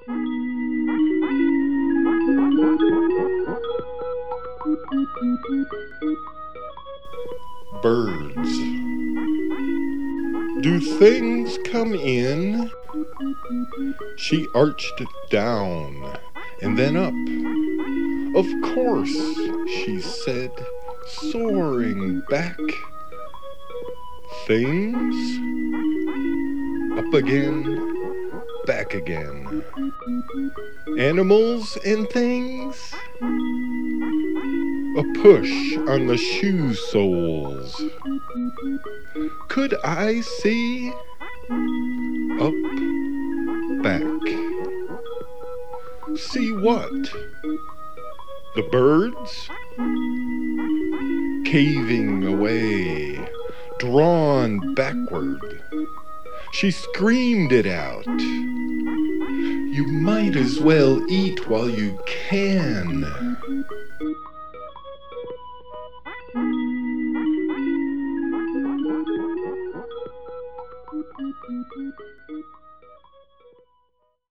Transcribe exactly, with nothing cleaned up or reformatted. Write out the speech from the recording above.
Birds. Do things come in? She arched down and then up. Of course, she said, soaring back. Things? Up again, back again. Animals and things? A push on the shoe soles. Could I see? Up, back. See what? The birds? Caving away, drawn backward. She screamed it out. You might as well eat while you can.